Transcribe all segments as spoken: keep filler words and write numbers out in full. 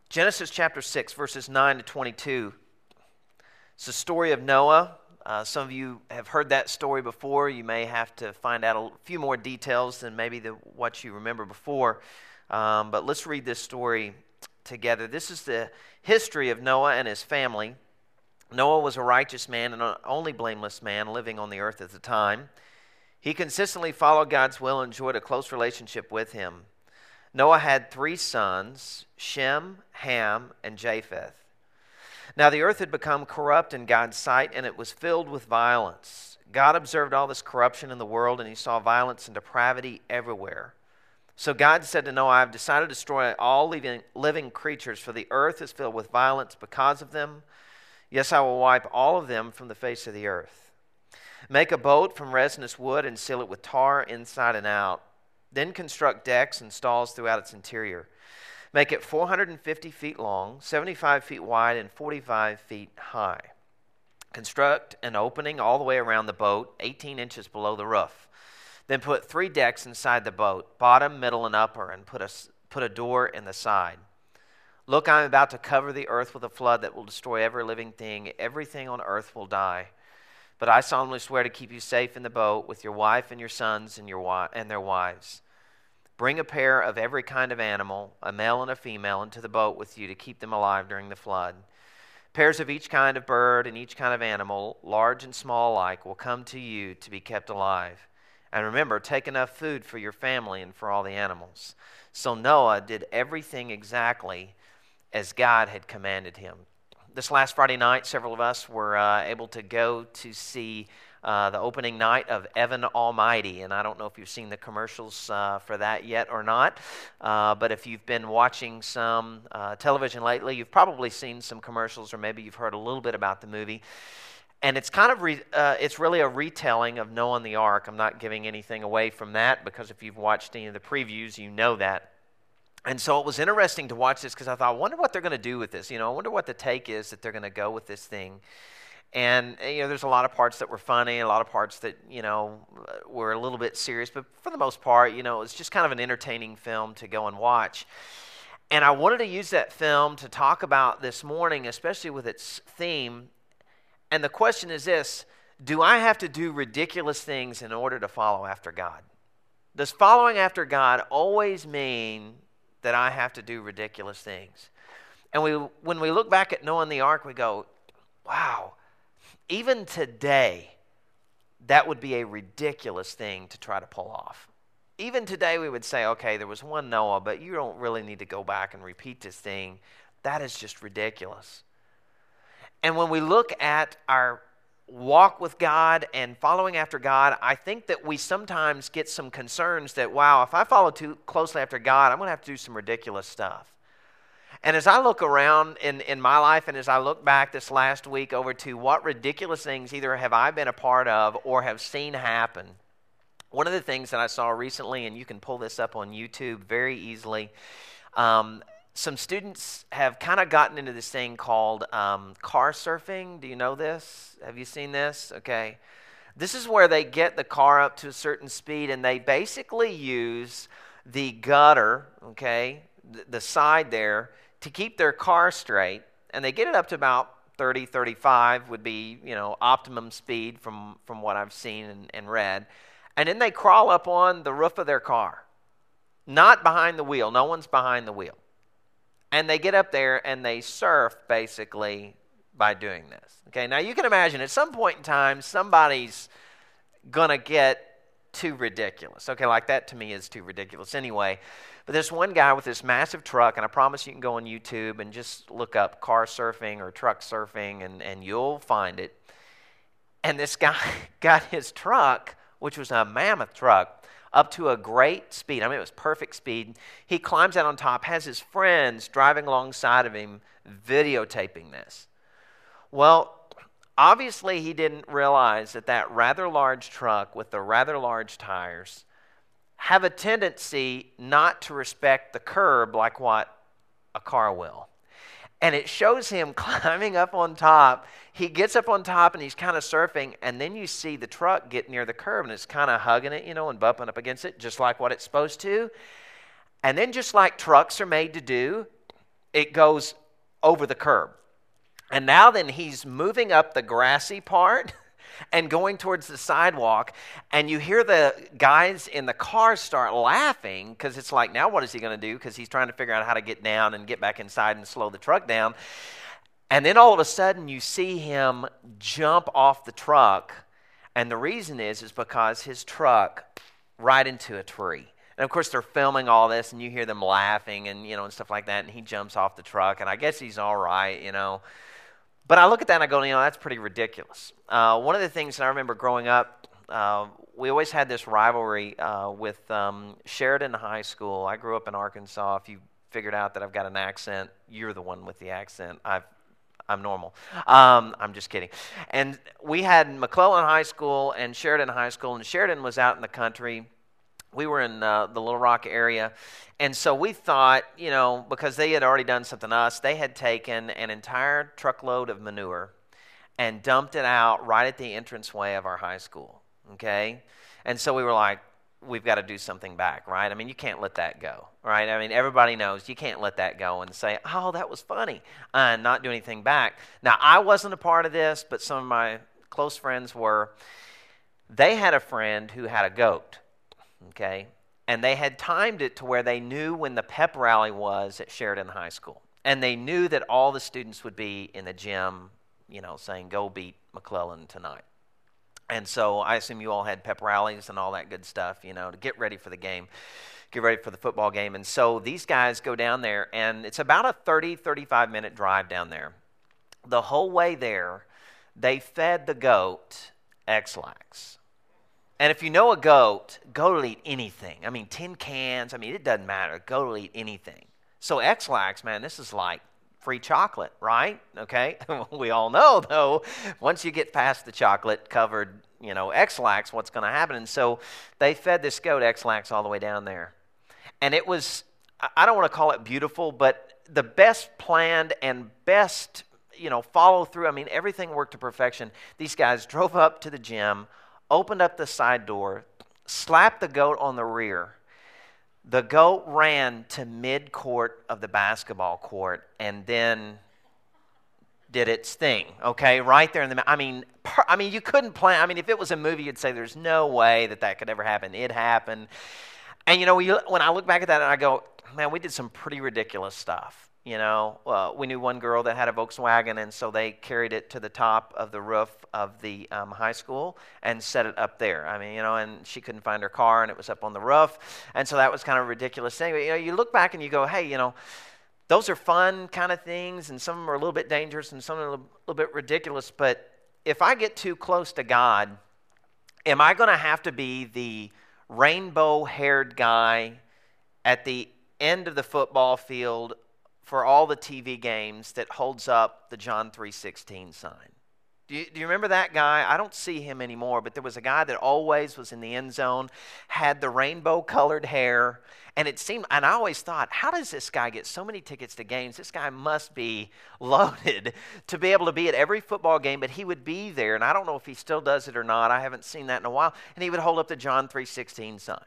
Genesis chapter six, verses nine to twenty-two. It's the story of Noah. Uh, some of you have heard that story before. You may have to find out a few more details than maybe the, what you remember before. Um, but let's read this story together. This is the history of Noah and his family. Noah was a righteous man and an only blameless man living on the earth at the time. He consistently followed God's will and enjoyed a close relationship with him. Noah had three sons, Shem, Ham, and Japheth. Now the earth had become corrupt in God's sight, and it was filled with violence. God observed all this corruption in the world, and he saw violence and depravity everywhere. So God said to Noah, I have decided to destroy all living, living creatures, for the earth is filled with violence because of them. Yes, I will wipe all of them from the face of the earth. Make a boat from resinous wood and seal it with tar inside and out. Then construct decks and stalls throughout its interior. Make it four hundred fifty feet long, seventy-five feet wide, and forty-five feet high. Construct an opening all the way around the boat, eighteen inches below the roof. Then put three decks inside the boat, bottom, middle, and upper, and put a, put a door in the side. Look, I am about to cover the earth with a flood that will destroy every living thing. Everything on earth will die. But I solemnly swear to keep you safe in the boat with your wife and your sons and your wi- and their wives. Bring a pair of every kind of animal, a male and a female, into the boat with you to keep them alive during the flood. Pairs of each kind of bird and each kind of animal, large and small alike, will come to you to be kept alive. And remember, take enough food for your family and for all the animals. So Noah did everything exactly as God had commanded him. This last Friday night, several of us were uh, able to go to see uh, the opening night of Evan Almighty. And I don't know if you've seen the commercials uh, for that yet or not. Uh, but if you've been watching some uh, television lately, you've probably seen some commercials, or maybe you've heard a little bit about the movie. And it's kind of, re- uh, it's really a retelling of Noah and the Ark. I'm not giving anything away from that, because if you've watched any of the previews, you know that. And so it was interesting to watch this, because I thought, I wonder what they're going to do with this. You know, I wonder what the take is that they're going to go with this thing. And, you know, there's a lot of parts that were funny, a lot of parts that, you know, were a little bit serious. But for the most part, you know, it was just kind of an entertaining film to go and watch. And I wanted to use that film to talk about this morning, especially with its theme. And the question is this: do I have to do ridiculous things in order to follow after God? Does following after God always mean that I have to do ridiculous things? And we, when we look back at Noah and the Ark, we go, wow, even today, that would be a ridiculous thing to try to pull off. Even today, we would say, okay, there was one Noah, but you don't really need to go back and repeat this thing. That is just ridiculous. And when we look at our walk with God and following after God, I think that we sometimes get some concerns that, wow, if I follow too closely after God, I'm going to have to do some ridiculous stuff. And as I look around in, in my life, and as I look back this last week over to what ridiculous things either have I been a part of or have seen happen, one of the things that I saw recently, and you can pull this up on YouTube very easily, um, some students have kind of gotten into this thing called um, car surfing. Do you know this? Have you seen this? Okay. This is where they get the car up to a certain speed, and they basically use the gutter, okay, th- the side there, to keep their car straight. And they get it up to about thirty, thirty-five would be, you know, optimum speed from, from what I've seen and, and read. And then they crawl up on the roof of their car. Not behind the wheel. No one's behind the wheel. And they get up there and they surf, basically, by doing this. Okay, now you can imagine at some point in time, somebody's going to get too ridiculous. Okay, like that to me is too ridiculous anyway. But there's one guy with this massive truck, and I promise you can go on YouTube and just look up car surfing or truck surfing, and, and you'll find it. And this guy got his truck, which was a mammoth truck, up to a great speed. I mean, it was perfect speed. He climbs out on top, has his friends driving alongside of him, videotaping this. Well, obviously he didn't realize that that rather large truck with the rather large tires have a tendency not to respect the curb like what a car will. And it shows him climbing up on top. He gets up on top and he's kind of surfing, and then you see the truck get near the curb and it's kind of hugging it, you know, and bumping up against it, just like what it's supposed to. And then just like trucks are made to do, it goes over the curb. And now then he's moving up the grassy part and going towards the sidewalk, and you hear the guys in the car start laughing because it's like, now what is he going to do? Because he's trying to figure out how to get down and get back inside and slow the truck down. And then all of a sudden you see him jump off the truck, and the reason is is because his truck right into a tree. And of course they're filming all this, and you hear them laughing and you know and stuff like that, and he jumps off the truck, and I guess he's all right, you know. But I look at that and I go, you know, that's pretty ridiculous. Uh, one of the things that I remember growing up, uh, we always had this rivalry uh, with um, Sheridan High School. I grew up in Arkansas. If you figured out that I've got an accent, you're the one with the accent. I've, I'm normal. Um, I'm just kidding. And we had McClellan High School and Sheridan High School, and Sheridan was out in the country. We were in uh, the Little Rock area, and so we thought, you know, because they had already done something to us, they had taken an entire truckload of manure and dumped it out right at the entranceway of our high school, okay? And so we were like, we've got to do something back, right? I mean, you can't let that go, right? I mean, everybody knows you can't let that go and say, oh, that was funny, and not do anything back. Now, I wasn't a part of this, but some of my close friends were. They had a friend who had a goat. Okay, and they had timed it to where they knew when the pep rally was at Sheridan High School. And they knew that all the students would be in the gym, you know, saying, go beat McClellan tonight. And so I assume you all had pep rallies and all that good stuff, you know, to get ready for the game, get ready for the football game. And so these guys go down there, and it's about a thirty, thirty-five minute drive down there. The whole way there, they fed the goat X-Lax. And if you know a goat, goat will eat anything. I mean, tin cans. I mean, it doesn't matter. Goat will eat anything. So X-Lax, man, this is like free chocolate, right? Okay? We all know, though, once you get past the chocolate-covered, you know, X-Lax, what's going to happen? And so they fed this goat X-Lax all the way down there. And it was, I don't want to call it beautiful, but the best planned and best, you know, follow through. I mean, everything worked to perfection. These guys drove up to the gym, opened up the side door, slapped the goat on the rear. The goat ran to mid-court of the basketball court and then did its thing, okay, right there in the, I mean, per, I mean, you couldn't plan, I mean, if it was a movie, you'd say there's no way that that could ever happen. It happened. And, you know, when I look back at that, I go, man, we did some pretty ridiculous stuff. You know, uh, we knew one girl that had a Volkswagen, and so they carried it to the top of the roof of the um, high school and set it up there. I mean, you know, and she couldn't find her car, and it was up on the roof, and so that was kind of a ridiculous thing. But, you know, you look back and you go, hey, you know, those are fun kind of things, and some of them are a little bit dangerous, and some are a little, little bit ridiculous. But if I get too close to God, am I going to have to be the rainbow-haired guy at the end of the football field for all the T V games that holds up the John three sixteen sign? Do you, do you remember that guy? I don't see him anymore, but there was a guy that always was in the end zone, had the rainbow-colored hair, and it seemed, and I always thought, how does this guy get so many tickets to games? This guy must be loaded to be able to be at every football game, but he would be there, and I don't know if he still does it or not. I haven't seen that in a while, and he would hold up the John three sixteen sign.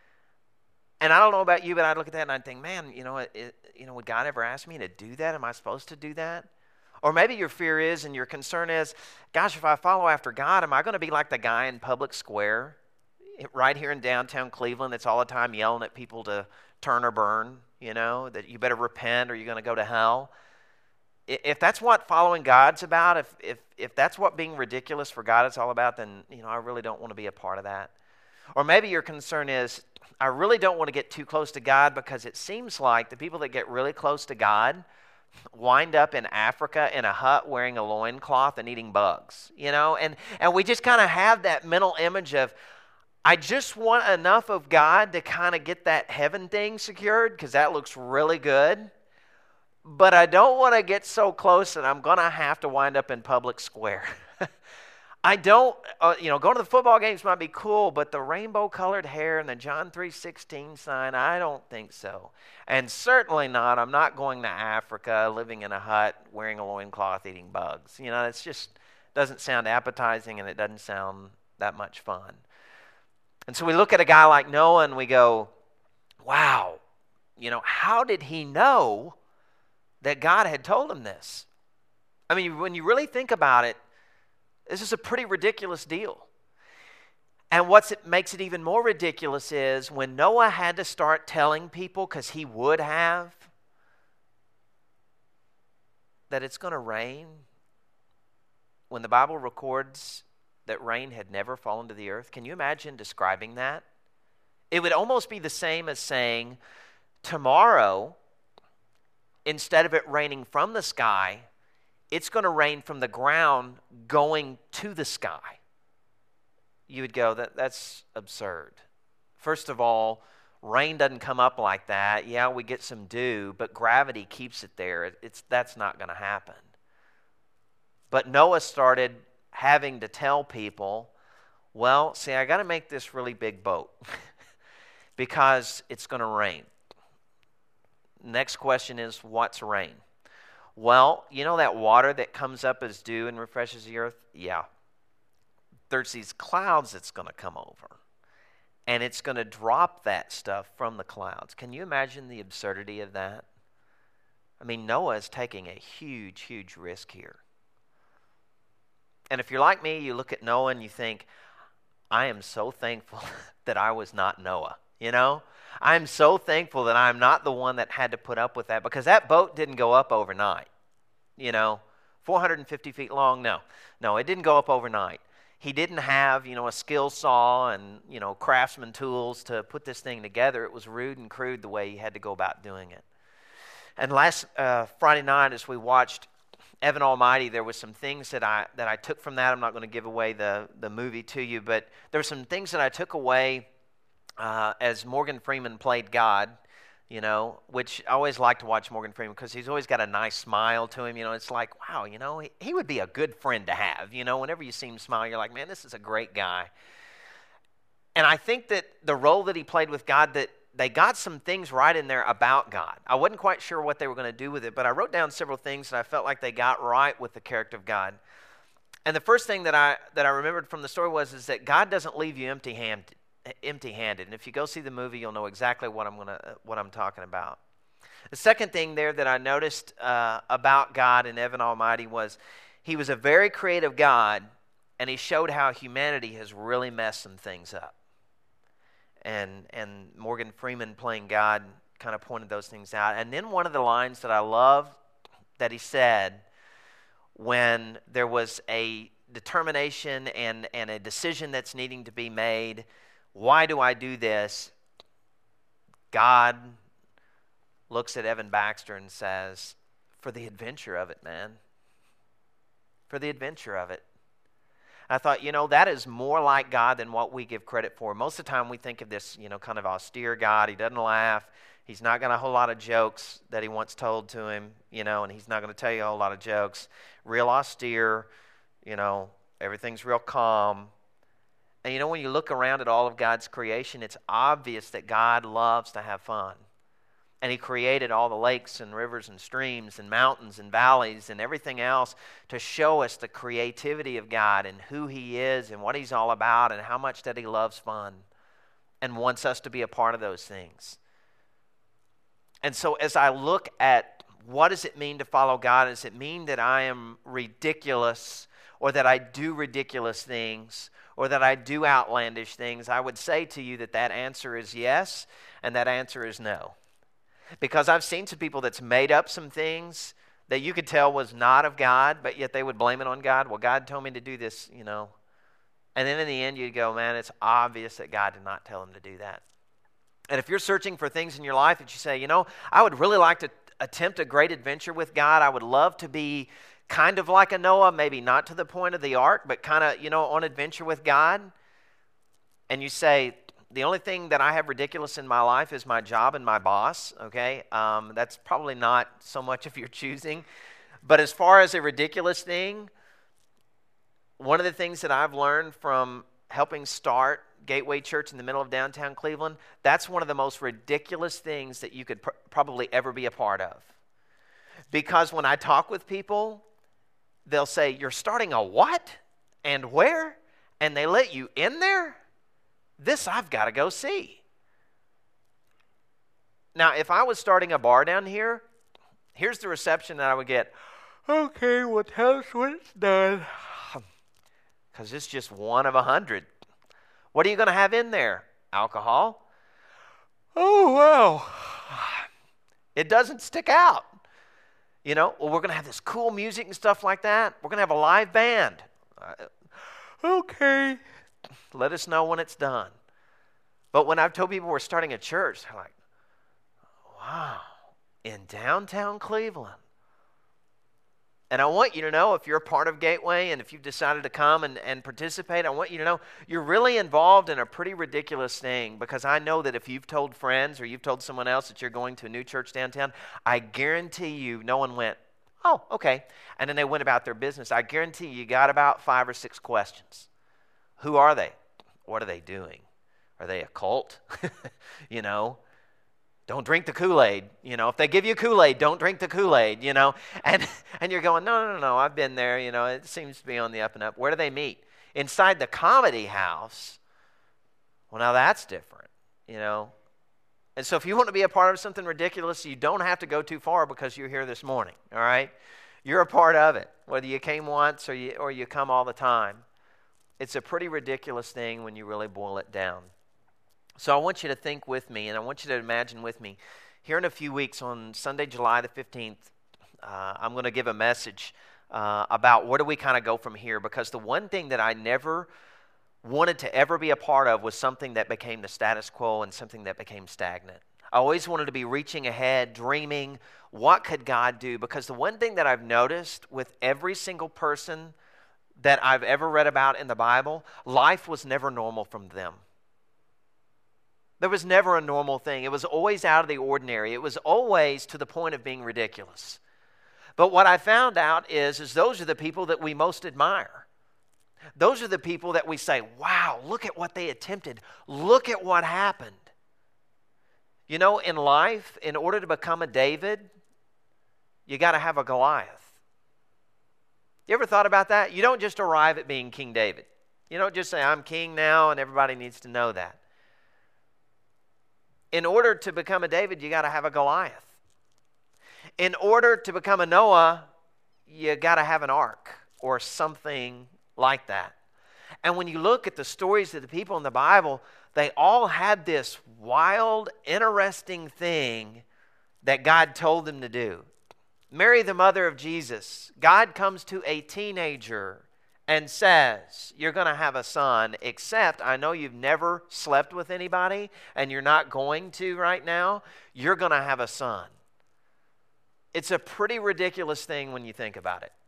And I don't know about you, but I'd look at that and I'd think, man, you know, it, it, you know, would God ever ask me to do that? Am I supposed to do that? Or maybe your fear is and your concern is, gosh, if I follow after God, am I going to be like the guy in Public Square right here in downtown Cleveland that's all the time yelling at people to turn or burn, you know, that you better repent or you're going to go to hell? If that's what following God's about, if, if, if that's what being ridiculous for God is all about, then, you know, I really don't want to be a part of that. Or maybe your concern is, I really don't want to get too close to God because it seems like the people that get really close to God wind up in Africa in a hut wearing a loincloth and eating bugs, you know? And, and we just kind of have that mental image of, I just want enough of God to kind of get that heaven thing secured because that looks really good. But I don't want to get so close that I'm going to have to wind up in Public Square. I don't, uh, you know, going to the football games might be cool, but the rainbow-colored hair and the John three sixteen sign, I don't think so. And certainly not, I'm not going to Africa, living in a hut, wearing a loincloth, eating bugs. You know, it's just doesn't sound appetizing, and it doesn't sound that much fun. And so we look at a guy like Noah, and we go, wow, you know, how did he know that God had told him this. I mean, when you really think about it, this is a pretty ridiculous deal. And what makes it even more ridiculous is when Noah had to start telling people, because he would have, that it's going to rain, when the Bible records that rain had never fallen to the earth. Can you imagine describing that? It would almost be the same as saying, tomorrow, instead of it raining from the sky, it's going to rain from the ground going to the sky. You would go, that that's absurd. First of all, rain doesn't come up like that. Yeah, we get some dew, but gravity keeps it there. It's that's not going to happen. But Noah started having to tell people, well, see, I got to make this really big boat because it's going to rain. Next question is, what's rain? Well, you know that water that comes up as dew and refreshes the earth? Yeah. There's these clouds that's going to come over, and it's going to drop that stuff from the clouds. Can you imagine the absurdity of that? I mean, Noah is taking a huge, huge risk here. And if you're like me, you look at Noah and you think, I am so thankful that I was not Noah, you know? I'm so thankful that I'm not the one that had to put up with that, because that boat didn't go up overnight, you know? four hundred fifty feet long, no. No, it didn't go up overnight. He didn't have, you know, a skill saw and, you know, craftsman tools to put this thing together. It was rude and crude the way he had to go about doing it. And last uh, Friday night, as we watched Evan Almighty, there was some things that I that I took from that. I'm not going to give away the, the movie to you, but there were some things that I took away uh, as Morgan Freeman played God, you know, which I always like to watch Morgan Freeman because he's always got a nice smile to him. You know, it's like, wow, you know, he, he would be a good friend to have. You know, whenever you see him smile, you're like, man, this is a great guy. And I think that the role that he played with God, that they got some things right in there about God. I wasn't quite sure what they were going to do with it, but I wrote down several things that I felt like they got right with the character of God. And the first thing that I that I remembered from the story was is that God doesn't leave you empty-handed. empty-handed. And if you go see the movie, you'll know exactly what I'm gonna what I'm talking about. The second thing there that I noticed uh, about God and Evan Almighty was he was a very creative God, and he showed how humanity has really messed some things up. And and Morgan Freeman playing God kind of pointed those things out. And then one of the lines that I love that he said when there was a determination and, and a decision that's needing to be made, why do I do this? God looks at Evan Baxter and says, for the adventure of it, man. For the adventure of it. I thought, you know, that is more like God than what we give credit for. Most of the time we think of this, you know, kind of austere God. He doesn't laugh. He's not got a whole lot of jokes that he wants told to him, you know, and he's not going to tell you a whole lot of jokes. Real austere, you know, everything's real calm. And you know, when you look around at all of God's creation, it's obvious that God loves to have fun. And he created all the lakes and rivers and streams and mountains and valleys and everything else to show us the creativity of God and who he is and what he's all about and how much that he loves fun and wants us to be a part of those things. And so as I look at what does it mean to follow God, does it mean that I am ridiculous or that I do ridiculous things or that I do outlandish things? I would say to you that that answer is yes and that answer is no. Because I've seen some people that's made up some things that you could tell was not of God, but yet they would blame it on God. Well, God told me to do this, you know. And then in the end, you'd go, man, it's obvious that God did not tell him to do that. And if you're searching for things in your life that you say, you know, I would really like to attempt a great adventure with God. I would love to be kind of like a Noah, maybe not to the point of the ark, but kind of, you know, on adventure with God. And you say, the only thing that I have ridiculous in my life is my job and my boss, okay? Um, that's probably not so much of your choosing. But as far as a ridiculous thing, one of the things that I've learned from helping start Gateway Church in the middle of downtown Cleveland, that's one of the most ridiculous things that you could pr- probably ever be a part of. Because when I talk with people, they'll say, you're starting a what? And where? And they let you in there? This I've got to go see. Now, if I was starting a bar down here, Here's the reception that I would get. Okay, well, tell us when it's done. Because it's just one of a hundred. What are you going to have in there? Alcohol? Oh, wow. It doesn't stick out. You know, well, we're going to have this cool music and stuff like that. We're going to have a live band. Uh, okay. Let us know when it's done. But when I've told people we're starting a church, they're like, wow, in downtown Cleveland. And I want you to know, if you're a part of Gateway and if you've decided to come and, and participate, I want you to know you're really involved in a pretty ridiculous thing, because I know that if you've told friends or you've told someone else that you're going to a new church downtown, I guarantee you no one went, oh, okay, and then they went about their business. I guarantee you got about five or six questions. Who are they? What are they doing? Are they a cult? you know? Don't drink the Kool-Aid. You know, if they give you Kool-Aid, don't drink the Kool-Aid, you know. And and you're going, no, no, no, no, I've been there. You know, it seems to be on the up and up. Where do they meet? Inside the Comedy House. Well, now that's different, you know. And so if you want to be a part of something ridiculous, you don't have to go too far because you're here this morning, all right? You're a part of it, whether you came once or you, or you come all the time. It's a pretty ridiculous thing when you really boil it down. So I want you to think with me, and I want you to imagine with me. Here in a few weeks, on Sunday, July the fifteenth, uh, I'm going to give a message uh, about where do we kind of go from here. Because the one thing that I never wanted to ever be a part of was something that became the status quo and something that became stagnant. I always wanted to be reaching ahead, dreaming, what could God do? Because the one thing that I've noticed with every single person that I've ever read about in the Bible, life was never normal from them. There was never a normal thing. It was always out of the ordinary. It was always to the point of being ridiculous. But what I found out is, is those are the people that we most admire. Those are the people that we say, wow, look at what they attempted. Look at what happened. You know, in life, in order to become a David, you got to have a Goliath. You ever thought about that? You don't just arrive at being King David. You don't just say, I'm king now, and everybody needs to know that. In order to become a David, you got to have a Goliath. In order to become a Noah, you got to have an ark or something like that. And when you look at the stories of the people in the Bible, they all had this wild, interesting thing that God told them to do. Mary, the mother of Jesus, God comes to a teenager and says, you're going to have a son, except I know you've never slept with anybody and you're not going to right now. You're going to have a son. It's a pretty ridiculous thing when you think about it.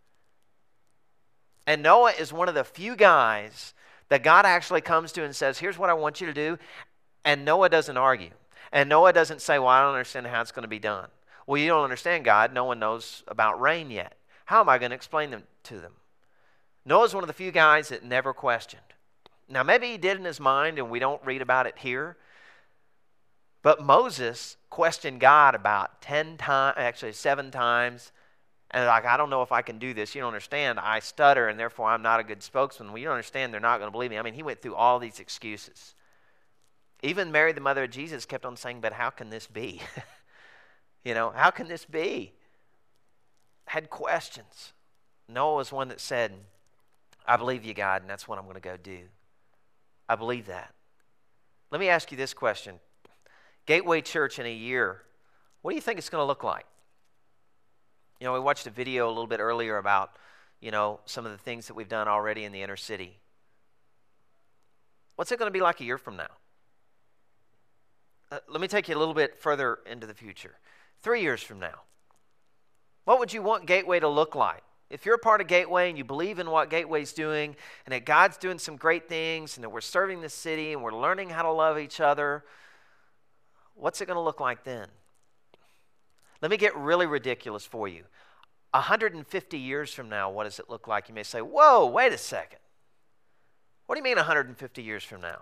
And Noah is one of the few guys that God actually comes to and says, here's what I want you to do. And Noah doesn't argue. And Noah doesn't say, well, I don't understand how it's going to be done. Well, you don't understand, God. No one knows about rain yet. How am I going to explain them to them? Noah's one of the few guys that never questioned. Now, maybe he did in his mind, and we don't read about it here. But Moses questioned God about ten times, actually seven times. And like, I don't know if I can do this. You don't understand. I stutter, and therefore I'm not a good spokesman. Well, you don't understand. They're not going to believe me. I mean, he went through all these excuses. Even Mary, the mother of Jesus, kept on saying, but how can this be? you know, how can this be? Had questions. Noah was one that said, I believe you, God, and that's what I'm going to go do. I believe that. Let me ask you this question. Gateway Church in a year, what do you think it's going to look like? You know, we watched a video a little bit earlier about, you know, some of the things that we've done already in the inner city. What's it going to be like a year from now? Uh, let me take you a little bit further into the future. Three years from now. What would you want Gateway to look like? If you're a part of Gateway and you believe in what Gateway's doing and that God's doing some great things and that we're serving the city and we're learning how to love each other, what's it going to look like then? Let me get really ridiculous for you. one hundred fifty years from now, what does it look like? You may say, whoa, wait a second. What do you mean one hundred fifty years from now?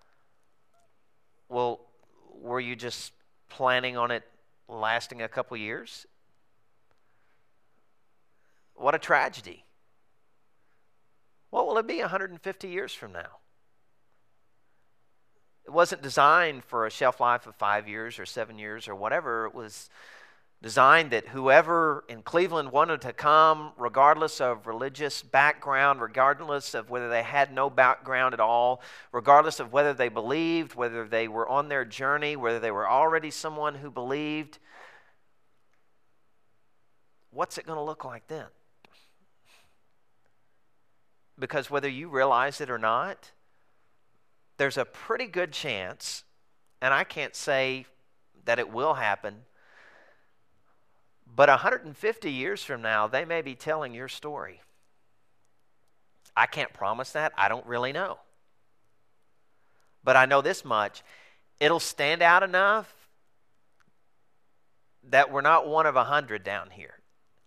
Well, were you just planning on it lasting a couple years? What a tragedy. What will it be one hundred fifty years from now? It wasn't designed for a shelf life of five years or seven years or whatever. It was designed that whoever in Cleveland wanted to come, regardless of religious background, regardless of whether they had no background at all, regardless of whether they believed, whether they were on their journey, whether they were already someone who believed, what's it going to look like then? Because whether you realize it or not, there's a pretty good chance, and I can't say that it will happen, but one hundred fifty years from now, they may be telling your story. I can't promise that. I don't really know. But I know this much. It'll stand out enough that we're not one of a hundred down here.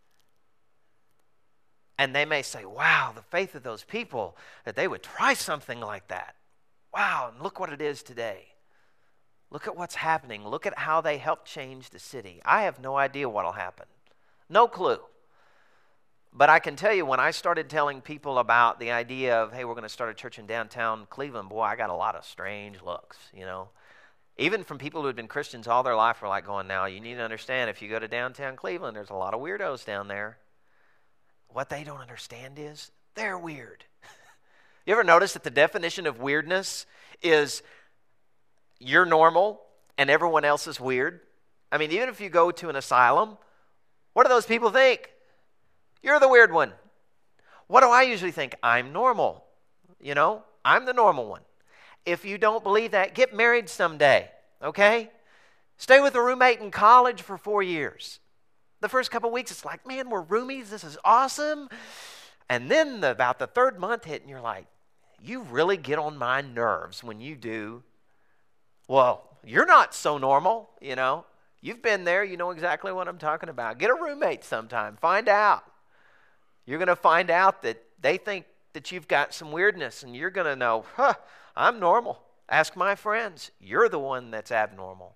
And they may say, wow, the faith of those people, that they would try something like that. Wow, and look what it is today. Look at what's happening. Look at how they helped change the city. I have no idea what will happen. No clue. But I can tell you, when I started telling people about the idea of, hey, we're going to start a church in downtown Cleveland, boy, I got a lot of strange looks, you know. Even from people who had been Christians all their life were like going, now, you need to understand, if you go to downtown Cleveland, there's a lot of weirdos down there. What they don't understand is they're weird. You ever notice that the definition of weirdness is you're normal and everyone else is weird? I mean, even if you go to an asylum, what do those people think? You're the weird one. What do I usually think? I'm normal. You know, I'm the normal one. If you don't believe that, get married someday, okay? Stay with a roommate in college for four years. The first couple of weeks, it's like, man, we're roomies. This is awesome. And then the, about the third month hit, and you're like, you really get on my nerves when you do. Well, you're not so normal, you know. You've been there. You know exactly what I'm talking about. Get a roommate sometime. Find out. You're going to find out that they think that you've got some weirdness, and you're going to know, huh, I'm normal. Ask my friends. You're the one that's abnormal.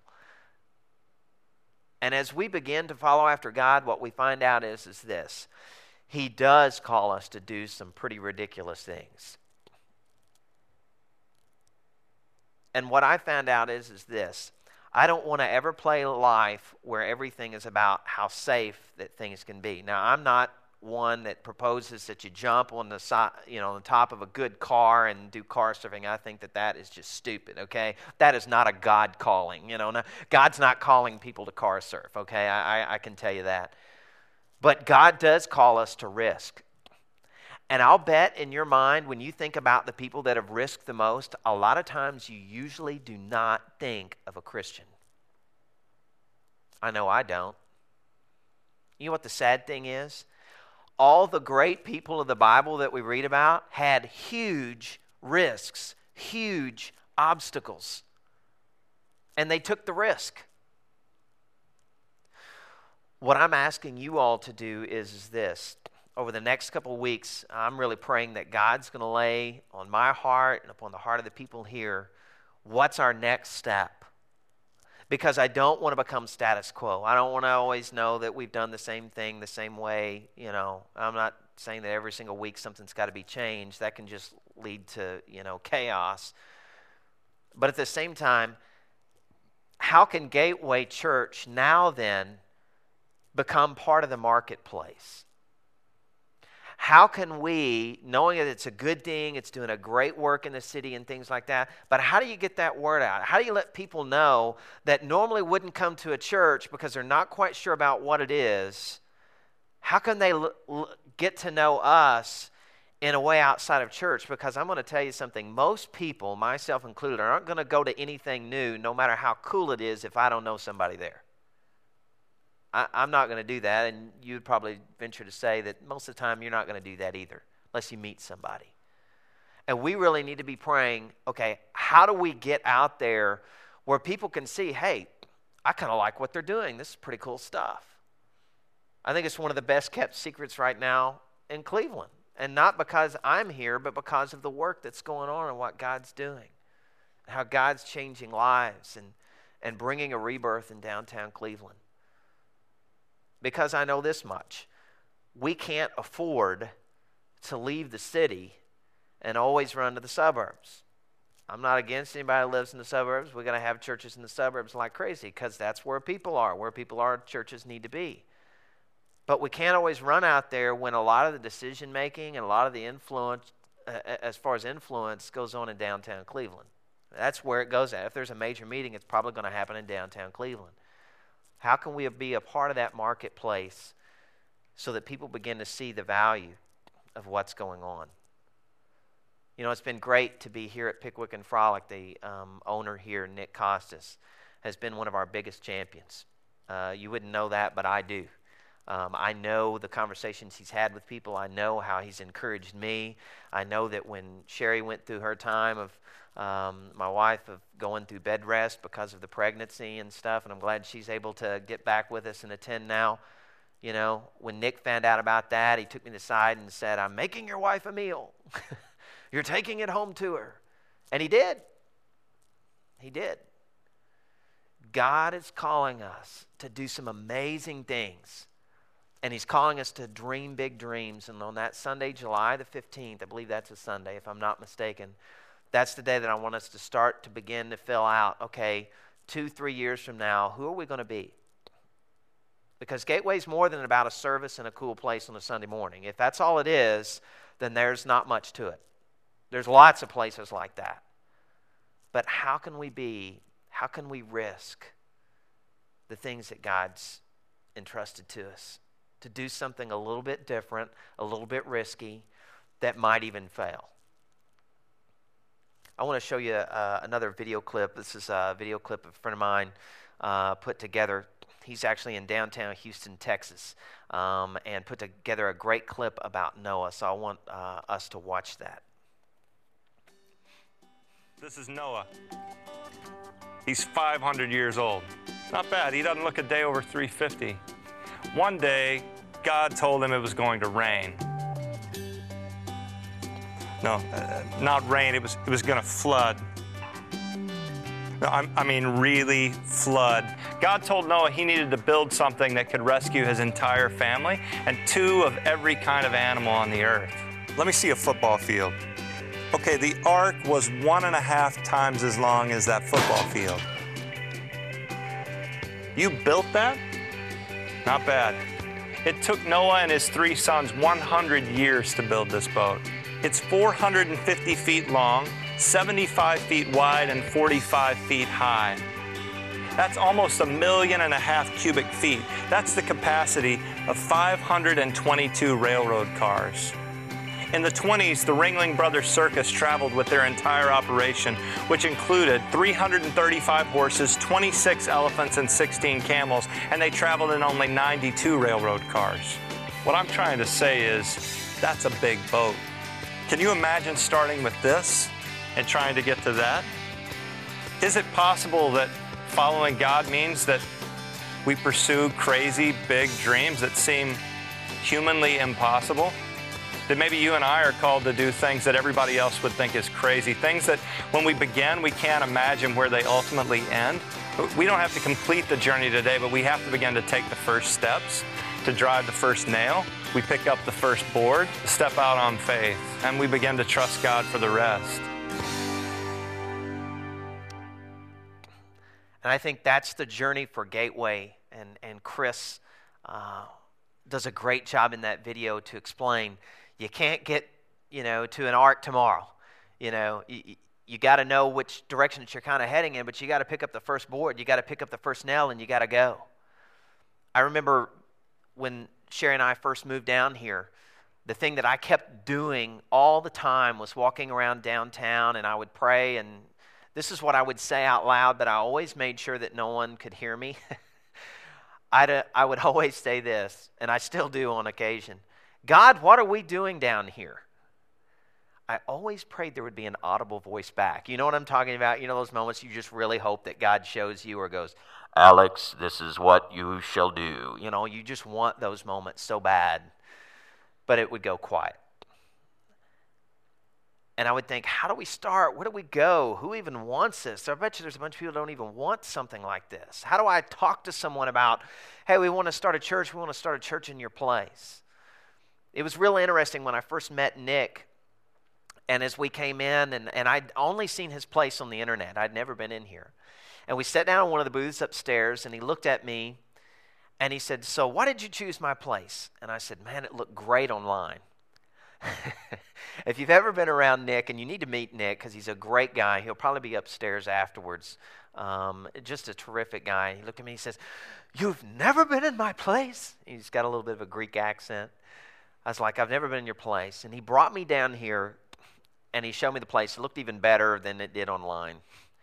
And as we begin to follow after God, what we find out is, is this. He does call us to do some pretty ridiculous things. And what I found out is, is this. I don't want to ever play life where everything is about how safe that things can be. Now, I'm not one that proposes that you jump on the side, you know, on the top of a good car and do car surfing. I think that that is just stupid, okay? That is not a God calling, you know. God's not calling people to car surf, okay? I, I, I can tell you that. But God does call us to risk. And I'll bet in your mind, when you think about the people that have risked the most, a lot of times you usually do not think of a Christian. I know I don't. You know what the sad thing is? All the great people of the Bible that we read about had huge risks, huge obstacles. And they took the risk. What I'm asking you all to do is, is this. Over the next couple of weeks, I'm really praying that God's going to lay on my heart and upon the heart of the people here, what's our next step? Because I don't want to become status quo. I don't want to always know that we've done the same thing the same way. You know, I'm not saying that every single week something's got to be changed. That can just lead to, you know, chaos. But at the same time, how can Gateway Church now then become part of the marketplace? How can we, knowing that it's a good thing, it's doing a great work in the city and things like that, but how do you get that word out? How do you let people know that normally wouldn't come to a church because they're not quite sure about what it is? How can they l- l- get to know us in a way outside of church? Because I'm going to tell you something. Most people, myself included, aren't going to go to anything new, no matter how cool it is, if I don't know somebody there. I, I'm not going to do that, and you would probably venture to say that most of the time you're not going to do that either, unless you meet somebody. And we really need to be praying, okay, how do we get out there where people can see, hey, I kind of like what they're doing. This is pretty cool stuff. I think it's one of the best kept secrets right now in Cleveland. And not because I'm here, but because of the work that's going on and what God's doing. How God's changing lives and, and bringing a rebirth in downtown Cleveland. Because I know this much. We can't afford to leave the city and always run to the suburbs. I'm not against anybody who lives in the suburbs. We're going to have churches in the suburbs like crazy because that's where people are. Where people are, churches need to be. But we can't always run out there when a lot of the decision-making and a lot of the influence, uh, as far as influence, goes on in downtown Cleveland. That's where it goes at. If there's a major meeting, it's probably going to happen in downtown Cleveland. How can we be a part of that marketplace so that people begin to see the value of what's going on? You know, it's been great to be here at Pickwick and Frolic. The um, owner here, Nick Costas, has been one of our biggest champions. Uh, you wouldn't know that, but I do. Um, I know the conversations he's had with people. I know how he's encouraged me. I know that when Sherry went through her time of um, my wife of going through bed rest because of the pregnancy and stuff, and I'm glad she's able to get back with us and attend now. You know, when Nick found out about that, he took me aside and said, "I'm making your wife a meal. You're taking it home to her." And he did. He did. God is calling us to do some amazing things. And he's calling us to dream big dreams. And on that Sunday, July the fifteenth, I believe that's a Sunday, if I'm not mistaken, that's the day that I want us to start to begin to fill out, okay, two, three years from now, who are we going to be? Because Gateway's more than about a service and a cool place on a Sunday morning. If that's all it is, then there's not much to it. There's lots of places like that. But how can we be, how can we risk the things that God's entrusted to us? To do something a little bit different, a little bit risky, that might even fail. I want to show you uh, another video clip. This is a video clip a friend of mine uh, put together. He's actually in downtown Houston, Texas, um, and put together a great clip about Noah. So I want uh, us to watch that. This is Noah. He's five hundred years old. Not bad. He doesn't look a day over three fifty. One day, God told him it was going to rain. No, uh, not rain. It was it was going to flood. No, I, I mean really flood. God told Noah he needed to build something that could rescue his entire family and two of every kind of animal on the earth. Let me see a football field. Okay, the ark was one and a half times as long as that football field. You built that? Not bad. It took Noah and his three sons one hundred years to build this boat. It's four hundred fifty feet long, seventy-five feet wide, and forty-five feet high. That's almost a million and a half cubic feet. That's the capacity of five hundred twenty-two railroad cars. In the twenties, the Ringling Brothers Circus traveled with their entire operation, which included three hundred thirty-five horses, twenty-six elephants, and sixteen camels, and they traveled in only ninety-two railroad cars. What I'm trying to say is, that's a big boat. Can you imagine starting with this and trying to get to that? Is it possible that following God means that we pursue crazy, big dreams that seem humanly impossible? That maybe you and I are called to do things that everybody else would think is crazy, things that when we begin, we can't imagine where they ultimately end. We don't have to complete the journey today, but we have to begin to take the first steps, to drive the first nail. We pick up the first board, step out on faith, and we begin to trust God for the rest. And I think that's the journey for Gateway, and, and Chris uh, does a great job in that video to explain. You can't get, you know, to an ark tomorrow. You know, you, you got to know which direction that you're kind of heading in, but you got to pick up the first board. You got to pick up the first nail, and you got to go. I remember when Sherry and I first moved down here, the thing that I kept doing all the time was walking around downtown, and I would pray, and this is what I would say out loud, but I always made sure that no one could hear me. I'd, I would always say this, and I still do on occasion. God, what are we doing down here? I always prayed there would be an audible voice back. You know what I'm talking about? You know those moments you just really hope that God shows you or goes, Alex, this is what you shall do. You know, you just want those moments so bad, but it would go quiet. And I would think, how do we start? Where do we go? Who even wants this? I bet you there's a bunch of people who don't even want something like this. How do I talk to someone about, hey, we want to start a church. We want to start a church in your place. It was real interesting when I first met Nick And as we came in, and, and I'd only seen his place on the internet. I'd never been in here. And we sat down in one of the booths upstairs, and he looked at me, and he said, so why did you choose my place? And I said, man, it looked great online. If you've ever been around Nick, and you need to meet Nick because he's a great guy, he'll probably be upstairs afterwards. Um, just a terrific guy. He looked at me and he says, you've never been in my place? He's got a little bit of a Greek accent. I was like, I've never been in your place. And he brought me down here, and he showed me the place. It looked even better than it did online.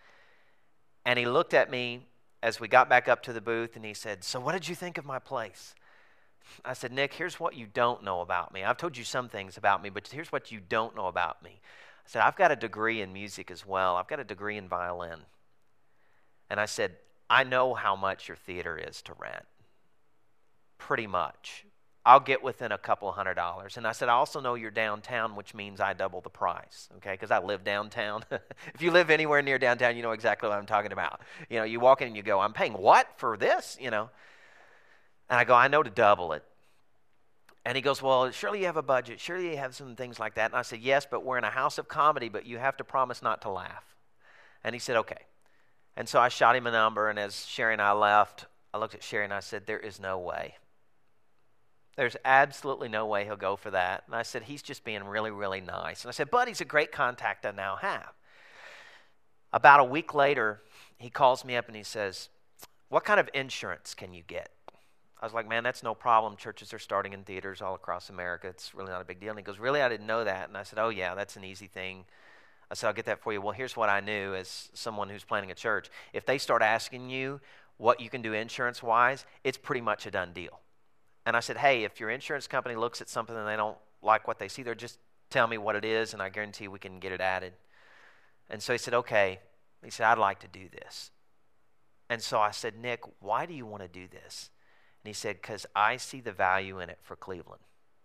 And he looked at me as we got back up to the booth, and he said, so what did you think of my place? I said, Nick, here's what you don't know about me. I've told you some things about me, but here's what you don't know about me. I said, I've got a degree in music as well. I've got a degree in violin. And I said, I know how much your theater is to rent. Pretty much. I'll get within a couple hundred dollars. And I said, I also know you're downtown, which means I double the price, okay, because I live downtown. If you live anywhere near downtown, you know exactly what I'm talking about. You know, you walk in and you go, I'm paying what for this, you know? And I go, I know to double it. And he goes, well, surely you have a budget. Surely you have some things like that. And I said, yes, but we're in a house of comedy, but you have to promise not to laugh. And he said, okay. And so I shot him a number, and as Sherry and I left, I looked at Sherry and I said, there is no way. There's absolutely no way he'll go for that. And I said, he's just being really, really nice. And I said, but he's a great contact I now have. About a week later, he calls me up and he says, what kind of insurance can you get? I was like, man, that's no problem. Churches are starting in theaters all across America. It's really not a big deal. And he goes, really? I didn't know that. And I said, oh, yeah, that's an easy thing. I said, I'll get that for you. Well, here's what I knew as someone who's planning a church. If they start asking you what you can do insurance-wise, it's pretty much a done deal. And I said, hey, if your insurance company looks at something and they don't like what they see there, just tell me what it is, and I guarantee we can get it added. And so he said, okay. He said, I'd like to do this. And so I said, Nick, why do you want to do this? And he said, because I see the value in it for Cleveland.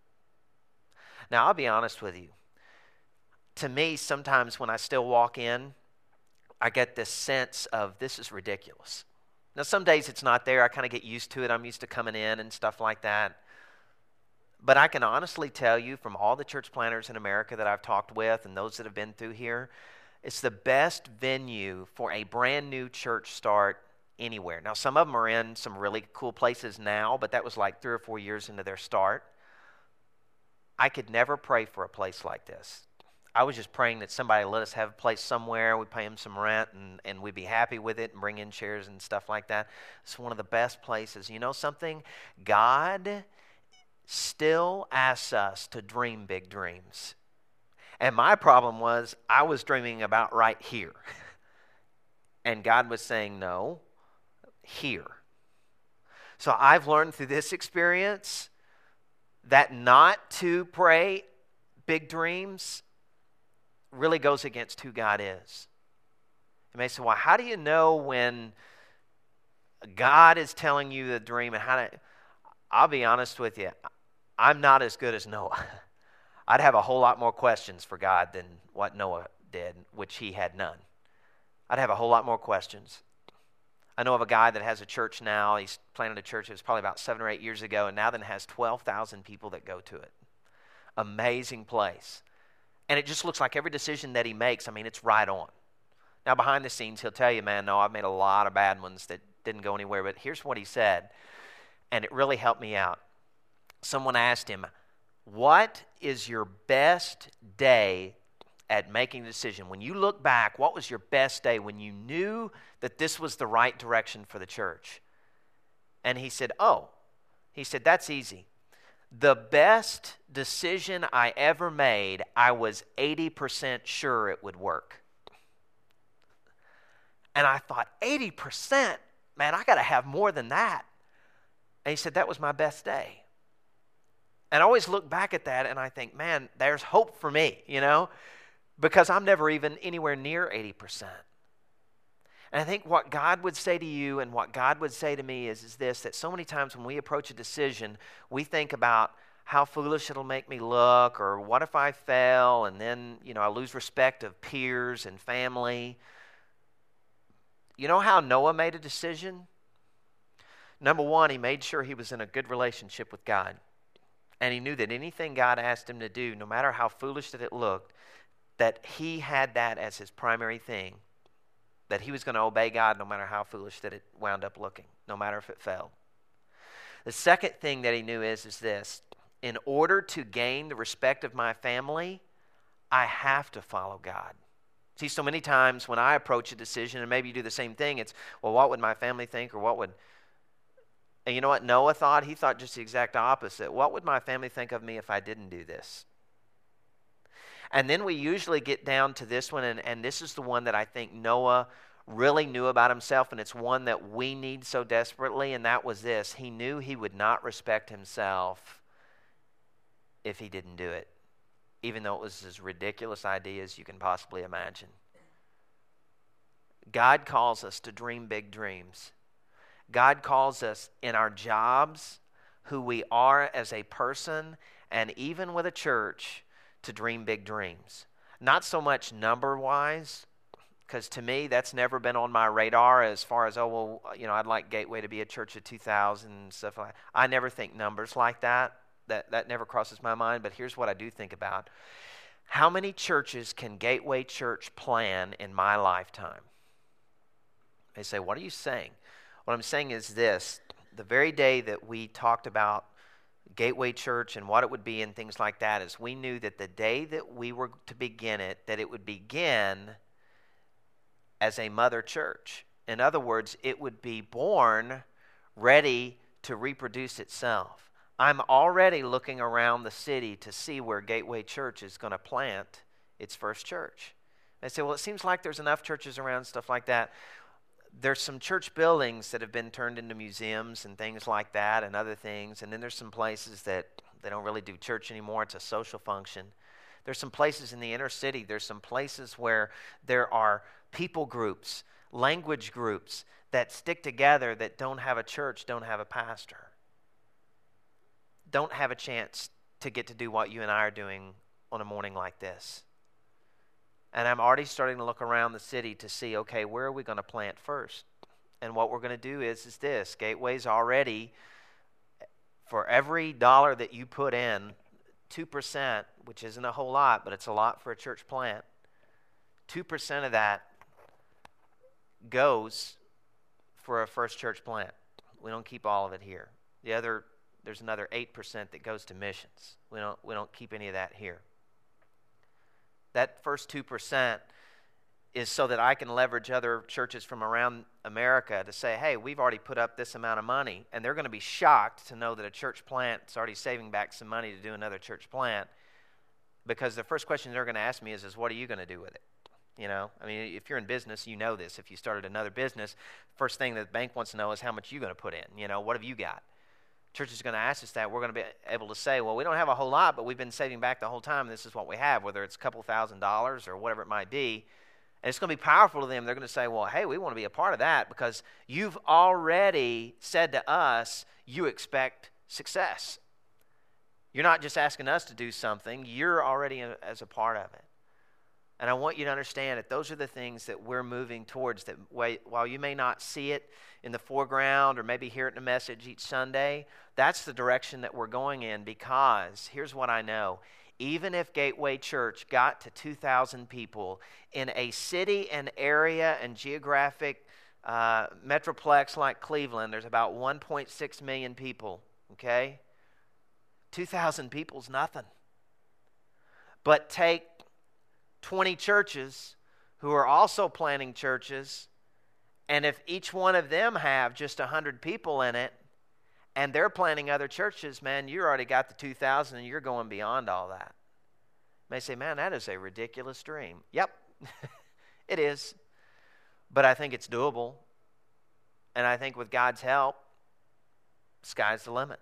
Now, I'll be honest with you. To me, sometimes when I still walk in, I get this sense of this is ridiculous. Now, some days it's not there. I kind of get used to it. I'm used to coming in and stuff like that. But I can honestly tell you from all the church planners in America that I've talked with and those that have been through here, it's the best venue for a brand new church start anywhere. Now, some of them are in some really cool places now, but that was like three or four years into their start. I could never pray for a place like this. I was just praying that somebody let us have a place somewhere, we pay them some rent, and, and we'd be happy with it and bring in chairs and stuff like that. It's one of the best places. You know something? God still asks us to dream big dreams. And my problem was I was dreaming about right here. And God was saying, no, here. So I've learned through this experience that not to pray big dreams really goes against who God is. You may say, well, how do you know when God is telling you the dream? And how to, I'll be honest with you, I'm not as good as Noah. I'd have a whole lot more questions for God than what Noah did, which he had none. I'd have a whole lot more questions. I know of a guy that has a church now. He's planted a church. It was probably about seven or eight years ago, and now then has twelve thousand people that go to it. Amazing place. And it just looks like every decision that he makes, I mean, it's right on. Now, behind the scenes, he'll tell you, man, no, I've made a lot of bad ones that didn't go anywhere. But here's what he said, and it really helped me out. Someone asked him, what is your best day at making a decision? When you look back, what was your best day when you knew that this was the right direction for the church? And he said, oh, he said, that's easy. The best decision I ever made, I was eighty percent sure it would work. And I thought, eighty percent? Man, I got to have more than that. And he said, that was my best day. And I always look back at that and I think, man, there's hope for me, you know, because I'm never even anywhere near eighty percent. And I think what God would say to you and what God would say to me is, is this, that so many times when we approach a decision, we think about how foolish it'll make me look, or what if I fail and then, you know, I lose respect of peers and family. You know how Noah made a decision? Number one, he made sure he was in a good relationship with God. And he knew that anything God asked him to do, no matter how foolish that it looked, that he had that as his primary thing, that he was going to obey God no matter how foolish that it wound up looking, no matter if it failed. The second thing that he knew is, is this: in order to gain the respect of my family, I have to follow God. See, so many times when I approach a decision, and maybe you do the same thing, it's, well, what would my family think, or what would... And you know what Noah thought? He thought just the exact opposite. What would my family think of me if I didn't do this? And then we usually get down to this one, and, and this is the one that I think Noah really knew about himself, and it's one that we need so desperately, and that was this: he knew he would not respect himself if he didn't do it, even though it was as ridiculous idea as you can possibly imagine. God calls us to dream big dreams. God calls us in our jobs, who we are as a person, and even with a church, to dream big dreams. Not so much number-wise, because to me, that's never been on my radar as far as, oh, well, you know, I'd like Gateway to be a church of two thousand and stuff like that. I never think numbers like that. That, that never crosses my mind, but here's what I do think about. How many churches can Gateway Church plan in my lifetime? They say, what are you saying? What I'm saying is this: the very day that we talked about Gateway Church and what it would be and things like that, is we knew that the day that we were to begin it, that it would begin as a mother church. In other words, it would be born ready to reproduce itself. I'm already looking around the city to see where Gateway Church is going to plant its first church. They say, well, it seems like there's enough churches around, stuff like that. There's some church buildings that have been turned into museums and things like that and other things. And then there's some places that they don't really do church anymore. It's a social function. There's some places in the inner city. There's some places where there are people groups, language groups that stick together that don't have a church, don't have a pastor, don't have a chance to get to do what you and I are doing on a morning like this. And I'm already starting to look around the city to see, okay, where are we going to plant first? And what we're going to do is, is this. Gateway's already, for every dollar that you put in, two percent, which isn't a whole lot, but it's a lot for a church plant, two percent of that goes for a first church plant. We don't keep all of it here. The other, there's another eight percent that goes to missions. We don't, we don't keep any of that here. That first two percent is so that I can leverage other churches from around America to say, hey, we've already put up this amount of money. And they're going to be shocked to know that a church plant is already saving back some money to do another church plant. Because the first question they're going to ask me is, is what are you going to do with it? You know, I mean, if you're in business, you know this. If you started another business, first thing that the bank wants to know is how much you're going to put in. You know, what have you got? Church is going to ask us that. We're going to be able to say, well, we don't have a whole lot, but we've been saving back the whole time. This is what we have, whether it's a couple thousand dollars or whatever it might be. And it's going to be powerful to them. They're going to say, well, hey, we want to be a part of that because you've already said to us you expect success. You're not just asking us to do something. You're already a, as a part of it. And I want you to understand that those are the things that we're moving towards, that while you may not see it in the foreground or maybe hear it in a message each Sunday, that's the direction that we're going in, because here's what I know. Even if Gateway Church got to two thousand people in a city and area and geographic uh, metroplex like Cleveland, there's about one point six million people, okay? two thousand people is nothing. But take twenty churches who are also planting churches, and if each one of them have just one hundred people in it, and they're planting other churches, man, you already got the two thousand and you're going beyond all that. You may say, man, that is a ridiculous dream. Yep, it is. But I think it's doable. And I think with God's help, sky's the limit.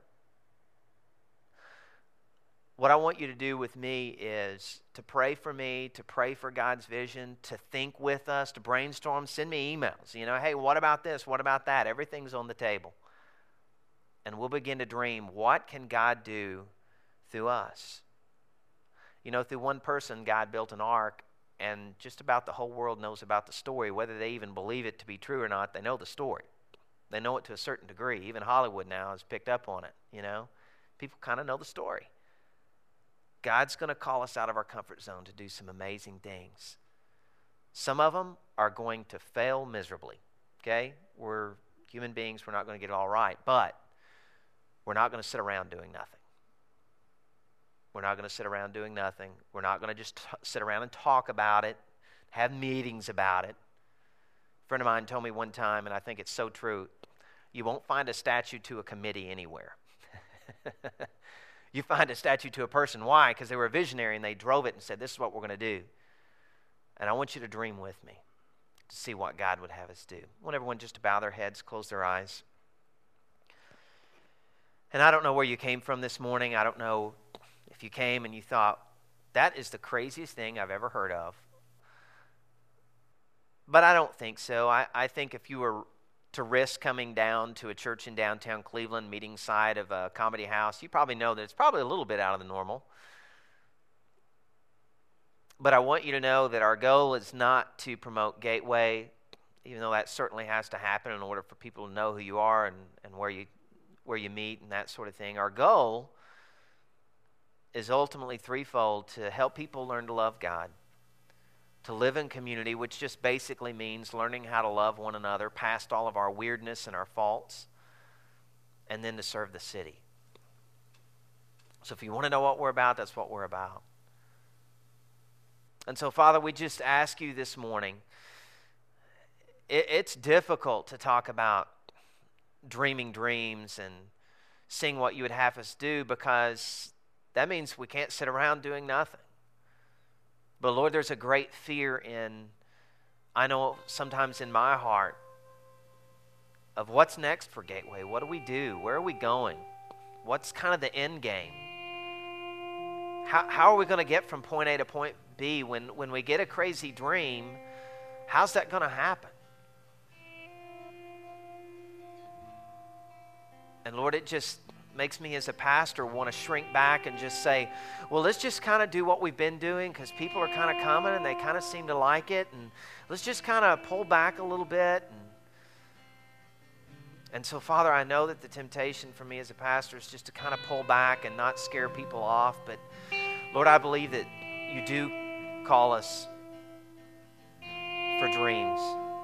What I want you to do with me is to pray for me, to pray for God's vision, to think with us, to brainstorm. Send me emails. You know, hey, what about this? What about that? Everything's on the table. And we'll begin to dream, what can God do through us? You know, through one person, God built an ark, and just about the whole world knows about the story. Whether they even believe it to be true or not, they know the story. They know it to a certain degree. Even Hollywood now has picked up on it, you know. People kind of know the story. God's going to call us out of our comfort zone to do some amazing things. Some of them are going to fail miserably, okay? We're human beings. We're not going to get it all right, but we're not going to sit around doing nothing. We're not going to sit around doing nothing. We're not going to just t- sit around and talk about it, have meetings about it. A friend of mine told me one time, and I think it's so true, you won't find a statue to a committee anywhere. You find a statue to a person. Why? Because they were a visionary and they drove it and said, this is what we're going to do. And I want you to dream with me to see what God would have us do. I want everyone just to bow their heads, close their eyes. And I don't know where you came from this morning. I don't know if you came and you thought, that is the craziest thing I've ever heard of. But I don't think so. I, I think if you were to risk coming down to a church in downtown Cleveland, meeting side of a comedy house, you probably know that it's probably a little bit out of the normal. But I want you to know that our goal is not to promote Gateway, even though that certainly has to happen in order for people to know who you are and, and where you where you meet and that sort of thing. Our goal is ultimately threefold: to help people learn to love God, to live in community, which just basically means learning how to love one another past all of our weirdness and our faults, and then to serve the city. So if you want to know what we're about, that's what we're about. And so, Father, we just ask you this morning, it, it's difficult to talk about dreaming dreams and seeing what you would have us do, because that means we can't sit around doing nothing. But Lord, there's a great fear in, I know sometimes in my heart, of what's next for Gateway. What do we do? Where are we going? What's kind of the end game? How, how are we going to get from point A to point B? When, when we get a crazy dream, how's that going to happen? And Lord, it just makes me as a pastor want to shrink back and just say, well, let's just kind of do what we've been doing, because people are kind of coming and they kind of seem to like it, and let's just kind of pull back a little bit. And, and so, Father, I know that the temptation for me as a pastor is just to kind of pull back and not scare people off, but Lord, I believe that you do call us for dreams.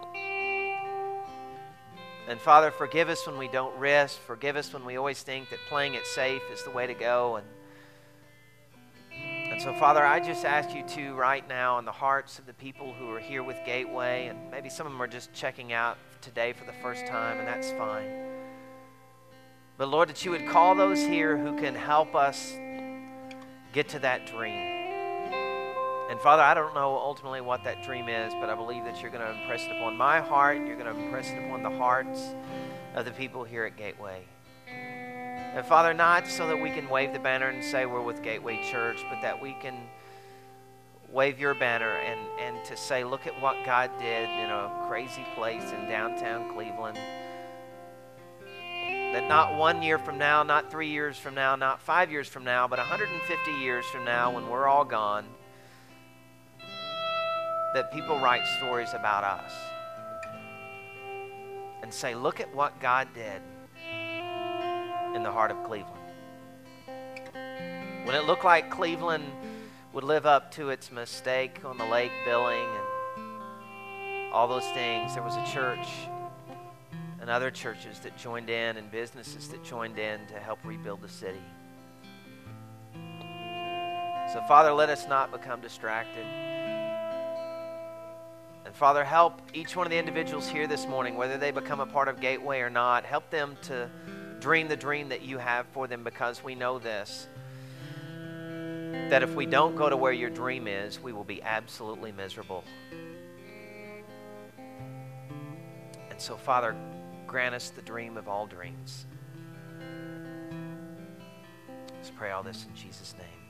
And Father, forgive us when we don't risk. Forgive us when we always think that playing it safe is the way to go. And, and so, Father, I just ask you to right now in the hearts of the people who are here with Gateway, and maybe some of them are just checking out today for the first time, and that's fine. But Lord, that you would call those here who can help us get to that dream. And Father, I don't know ultimately what that dream is, but I believe that you're going to impress it upon my heart. You're going to impress it upon the hearts of the people here at Gateway. And Father, not so that we can wave the banner and say we're with Gateway Church, but that we can wave your banner and, and to say, look at what God did in a crazy place in downtown Cleveland. That not one year from now, not three years from now, not five years from now, but one hundred fifty years from now, when we're all gone, that people write stories about us and say, look at what God did in the heart of Cleveland. When it looked like Cleveland would live up to its mistake on the lake billing and all those things, there was a church and other churches that joined in and businesses that joined in to help rebuild the city. So, Father, let us not become distracted. And Father, help each one of the individuals here this morning, whether they become a part of Gateway or not, help them to dream the dream that you have for them, because we know this, that if we don't go to where your dream is, we will be absolutely miserable. And so, Father, grant us the dream of all dreams. Let's pray all this in Jesus' name.